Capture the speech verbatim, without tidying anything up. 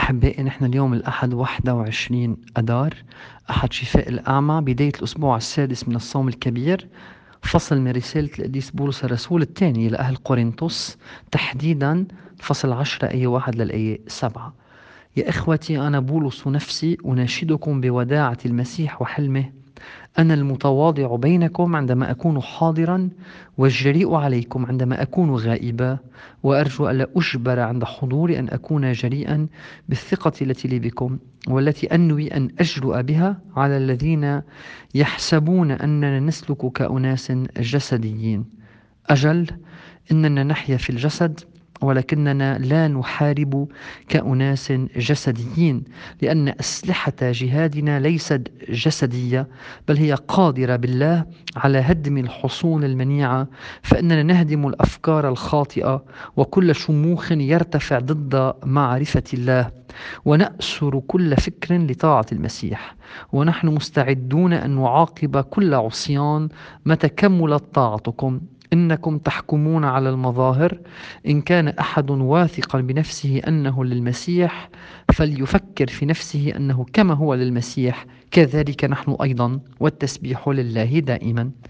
أحبائي، نحن اليوم الأحد واحد وعشرين أدار، أحد شفاء الأعمى، بداية الأسبوع السادس من الصوم الكبير، فصل من رسالة القديس بولس الرسول الثاني إلى أهل قورنثوس، تحديدا فصل عشرة آية واحد للآية سبعة. يا إخوتي، أنا بولس نفسي أناشدكم بوداعة المسيح وحلمه، أنا المتواضع بينكم عندما أكون حاضرا، والجريء عليكم عندما أكون غائبا، وأرجو ألا أجبر عند حضوري أن أكون جريئا بالثقة التي لي بكم، والتي أنوي أن أجرؤ بها على الذين يحسبون أننا نسلك كأناس جسديين. أجل، إننا نحيا في الجسد، ولكننا لا نحارب كأناس جسديين، لأن أسلحة جهادنا ليست جسدية، بل هي قادرة بالله على هدم الحصون المنيعة، فإننا نهدم الأفكار الخاطئة وكل شموخ يرتفع ضد معرفة الله، ونأسر كل فكر لطاعة المسيح، ونحن مستعدون أن نعاقب كل عصيان متى كملت طاعتكم. إنكم تحكمون على المظاهر، إن كان أحد واثقا بنفسه أنه للمسيح فليفكر في نفسه أنه كما هو للمسيح، كذلك نحن أيضا، والتسبيح لله دائما.